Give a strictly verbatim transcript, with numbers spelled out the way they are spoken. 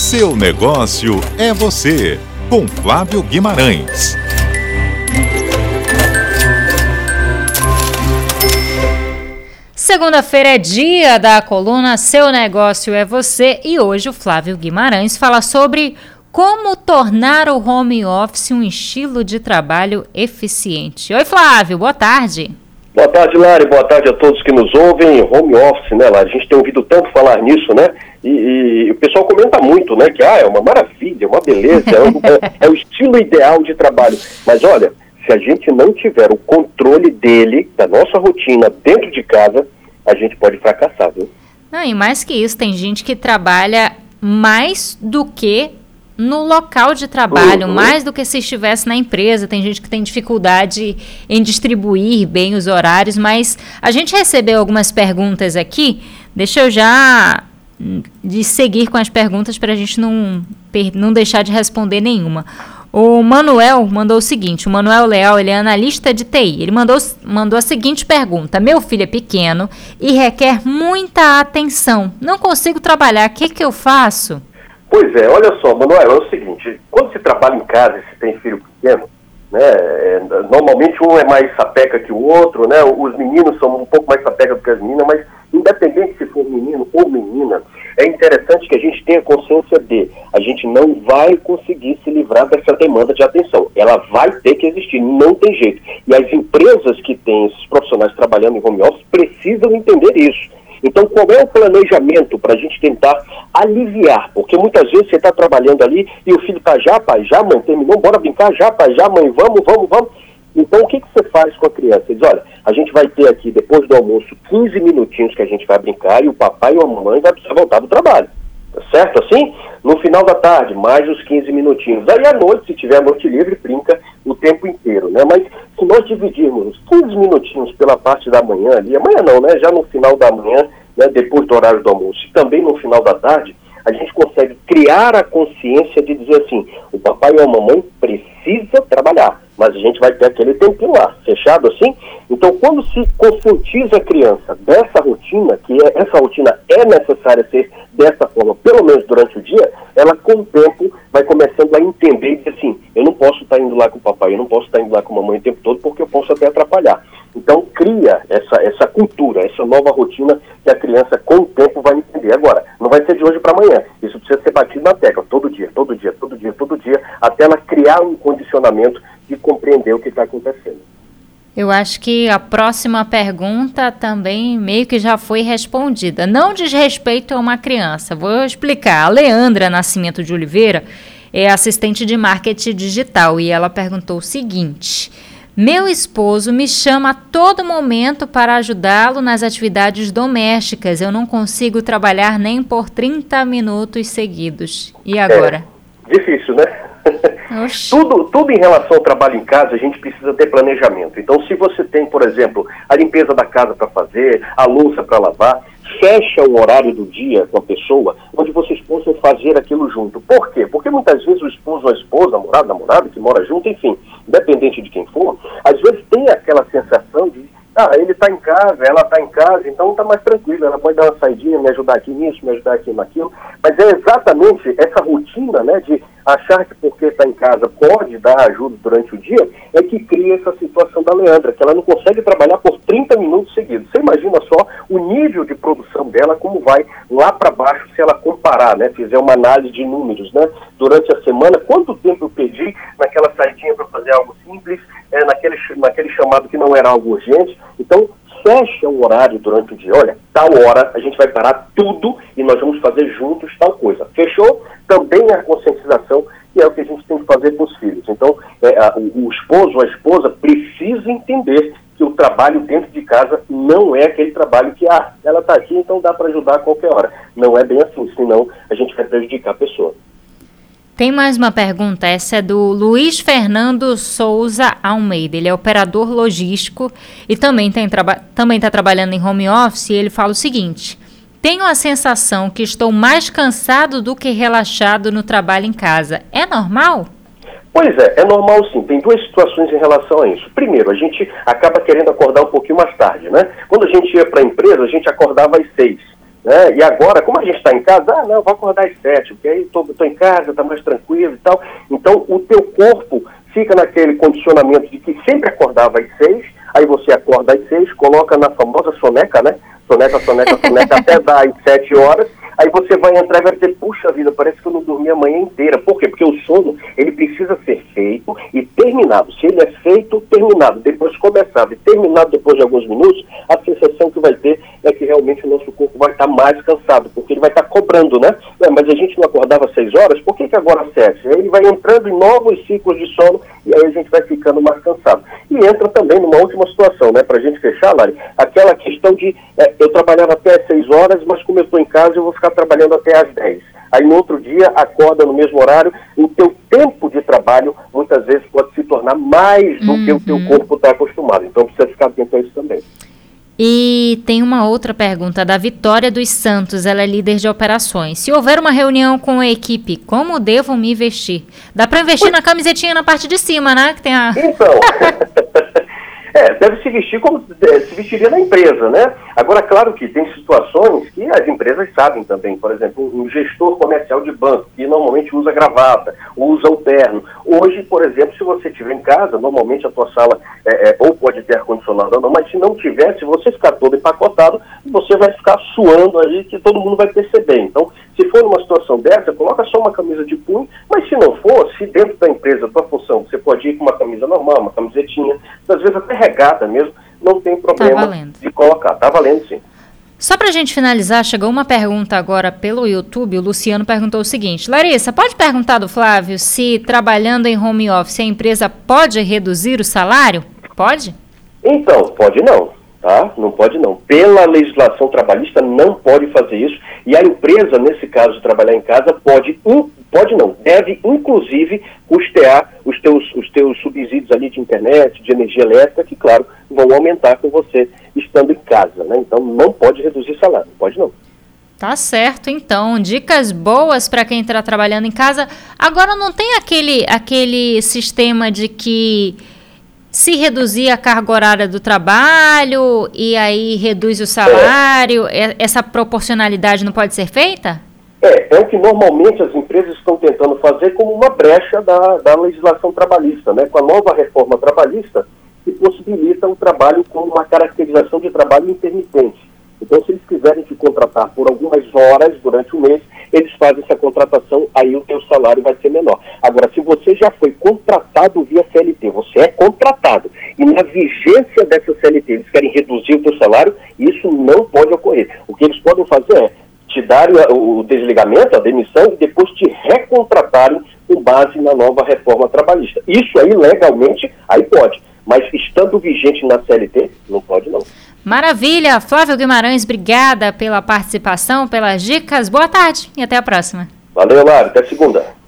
Seu negócio é você, com Flávio Guimarães. Segunda-feira é dia da coluna Seu Negócio é Você e hoje o Flávio Guimarães fala sobre como tornar o home office um estilo de trabalho eficiente. Oi, Flávio, boa tarde. Boa tarde, Lari, boa tarde a todos que nos ouvem. Home office, né, Lari? A gente tem ouvido tanto falar nisso, né? E, e o pessoal comenta muito, né? Que ah, é uma maravilha, uma beleza, é, um, é, é o estilo ideal de trabalho. Mas olha, se a gente não tiver o controle dele, da nossa rotina, dentro de casa, a gente pode fracassar, viu? Não, e mais que isso, tem gente que trabalha mais do que no local de trabalho, uhum. mais do que se estivesse na empresa. Tem gente que tem dificuldade em distribuir bem os horários, mas a gente recebeu algumas perguntas aqui. Deixa eu já de seguir com as perguntas para a gente não, não deixar de responder nenhuma. O Manuel mandou o seguinte, o Manuel Leal, ele é analista de T I, ele mandou, mandou a seguinte pergunta: meu filho é pequeno e requer muita atenção, não consigo trabalhar, o que que eu faço? Pois é, olha só, Manuel, é o seguinte, quando se trabalha em casa e se tem filho pequeno, né, é, normalmente um é mais sapeca que o outro, né, os meninos são um pouco mais sapeca do que as meninas, mas independente se for menino ou menina, é interessante que a gente tenha consciência de, a gente não vai conseguir se livrar dessa demanda de atenção, ela vai ter que existir, não tem jeito, e as empresas que têm esses profissionais trabalhando em home office precisam entender isso. Então, qual é o planejamento para a gente tentar aliviar? Porque muitas vezes você está trabalhando ali e o filho está já, pai, já, mãe, terminou, bora brincar, já, pai, já, mãe, vamos, vamos, vamos. Então, o que, que você faz com a criança? Ele diz, olha, a gente vai ter aqui, depois do almoço, quinze minutinhos que a gente vai brincar e o papai ou a mamãe vai precisar voltar do trabalho. Tá certo assim? No final da tarde, mais os quinze minutinhos. Aí à noite, se tiver noite livre, brinca o tempo inteiro, né? Mas se nós dividirmos os quinze minutinhos pela parte da manhã ali, amanhã não, né? Já no final da manhã, né? Depois do horário do almoço, e também no final da tarde, a gente consegue criar a consciência de dizer assim, o papai ou a mamãe precisa trabalhar, mas a gente vai ter aquele tempinho lá, fechado assim? Então, quando se conscientiza a criança dessa rotina, que é, essa rotina é necessária ser dessa forma, pelo menos durante o dia, ela com o tempo vai começando a entender e dizer assim, eu não posso estar indo lá com o papai, eu não posso estar indo lá com a mamãe o tempo todo, porque eu posso até atrapalhar. Então, cria essa, essa cultura, essa nova rotina que a criança com o tempo vai entender. Agora, não vai ser de hoje para amanhã, isso precisa ser batido na tecla, todo dia, todo dia, todo dia, todo dia, até ela criar um condicionamento de compreender o que está acontecendo. Eu acho que a próxima pergunta também meio que já foi respondida. Não diz respeito a uma criança. Vou explicar. A Leandra Nascimento de Oliveira é assistente de marketing digital e ela perguntou o seguinte: meu esposo me chama a todo momento para ajudá-lo nas atividades domésticas. Eu não consigo trabalhar nem por trinta minutos seguidos. E agora? É difícil, né? Tudo, tudo em relação ao trabalho em casa, a gente precisa ter planejamento. Então, se você tem, por exemplo, a limpeza da casa para fazer, a louça para lavar, fecha o horário do dia com a pessoa, onde vocês possam fazer aquilo junto. Por quê? Porque muitas vezes o esposo ou a esposa, namorado, namorada, que mora junto, enfim, independente de quem for, às vezes tem aquela sensação de ah, ele está em casa, ela está em casa, então está mais tranquilo, ela pode dar uma saidinha, me ajudar aqui nisso, me ajudar aqui naquilo, mas é exatamente essa rotina, né, de achar que porque está em casa pode dar ajuda durante o dia, é que cria essa situação da Leandra, que ela não consegue trabalhar por trinta minutos seguidos. Você imagina só o nível de produção dela, como vai lá para baixo se ela comparar, né, fizer uma análise de números, né, durante a semana, quanto tempo eu perdi naquela saidinha para fazer algo simples, é, naquele, naquele chamado que não era algo urgente. Então, fecha o horário durante o dia. Olha, tal hora a gente vai parar tudo e nós vamos fazer juntos tal coisa. Fechou? Também a conscientização, que é o que a gente tem que fazer para os filhos. Então, é, a, o, o esposo ou a esposa precisa entender que o trabalho dentro de casa não é aquele trabalho que, ah, ela está aqui, então dá para ajudar a qualquer hora. Não é bem assim, senão a gente vai prejudicar a pessoa. Tem mais uma pergunta, essa é do Luiz Fernando Souza Almeida, ele é operador logístico e também está traba- também tá trabalhando em home office, e ele fala o seguinte: tenho a sensação que estou mais cansado do que relaxado no trabalho em casa, é normal? Pois é, é normal sim, tem duas situações em relação a isso. Primeiro, a gente acaba querendo acordar um pouquinho mais tarde, né? Quando a gente ia para a empresa, a gente acordava às seis. Né? E agora, como a gente está em casa, ah, não, vou acordar às sete, porque aí estou em casa, está mais tranquilo e tal. Então, o teu corpo fica naquele condicionamento de que sempre acordava às seis, aí você acorda às seis, coloca na famosa soneca, né? Soneca, soneca, soneca, até dar às sete horas, aí você vai entrar e vai dizer, puxa vida, parece que eu não dormi a manhã inteira. Por quê? Porque o sono, ele precisa ser feito e terminado. Se ele é feito, terminado, depois começado e terminado depois de alguns minutos, a sensação que vai ter é que realmente o nosso corpo vai estar mais cansado, porque ele vai estar cobrando, né? É, mas a gente não acordava às seis horas, por que que agora às sete? Aí ele vai entrando em novos ciclos de sono e aí a gente vai ficando mais cansado. E entra também numa última situação, né? Pra gente fechar, Lari, aquela questão de, é, eu trabalhava até às seis horas, mas como eu estou em casa, eu vou ficar trabalhando até às dez. Aí no outro dia, acorda no mesmo horário, o teu tempo de trabalho, muitas vezes, pode se tornar mais do uhum. que o teu corpo está acostumado. Então precisa ficar atento a isso também. E tem uma outra pergunta da Vitória dos Santos, ela é líder de operações. Se houver uma reunião com a equipe, como devo me vestir? Dá para investir Oi. na camisetinha na parte de cima, né? Que tem a... Então... É, deve se vestir como se vestiria na empresa, né? Agora, claro que tem situações que as empresas sabem também. Por exemplo, um gestor comercial de banco, que normalmente usa gravata, usa o terno. Hoje, por exemplo, se você estiver em casa, normalmente a tua sala é, é, ou pode ter ar-condicionado ou não, mas se não tiver, se você ficar todo empacotado, você vai ficar suando aí que todo mundo vai perceber. Então, se for numa situação dessa, coloca só uma camisa de punho, mas se não for, se dentro da empresa, a tua função, você pode ir com uma camisa normal, uma camisetinha, às vezes até regata mesmo, não tem problema tá de colocar. Tá valendo sim. Só pra gente finalizar, chegou uma pergunta agora pelo YouTube, o Luciano perguntou o seguinte: Larissa, pode perguntar do Flávio se trabalhando em home office a empresa pode reduzir o salário? Pode? Então, pode não. Tá? Não pode não. Pela legislação trabalhista não pode fazer isso e a empresa, nesse caso de trabalhar em casa, pode, um, pode não, deve inclusive custear os teus, os teus subsídios ali de internet, de energia elétrica, que claro, vão aumentar com você estando em casa, né? Então não pode reduzir salário, não pode não. Tá certo, então. Dicas boas para quem está trabalhando em casa. Agora não tem aquele, aquele sistema de que se reduzir a carga horária do trabalho e aí reduz o salário, é. essa proporcionalidade não pode ser feita? É, é o que normalmente as empresas estão tentando fazer como uma brecha da, da legislação trabalhista, né? Com a nova reforma trabalhista, que possibilita o trabalho com uma caracterização de trabalho intermitente. Então, se eles quiserem te contratar por algumas horas durante o mês, eles fazem essa contratação, aí o teu salário vai ser menor. Agora, se você já foi contratado via C L T, você é contratado, e na vigência dessa C L T eles querem reduzir o teu salário, isso não pode ocorrer. O que eles podem fazer é te darem o desligamento, a demissão, e depois te recontratarem com base na nova reforma trabalhista. Isso aí, legalmente, aí pode. Mas estando vigente na C L T, não pode não. Maravilha! Flávio Guimarães, obrigada pela participação, pelas dicas. Boa tarde e até a próxima. Valeu, Mário. Até segunda.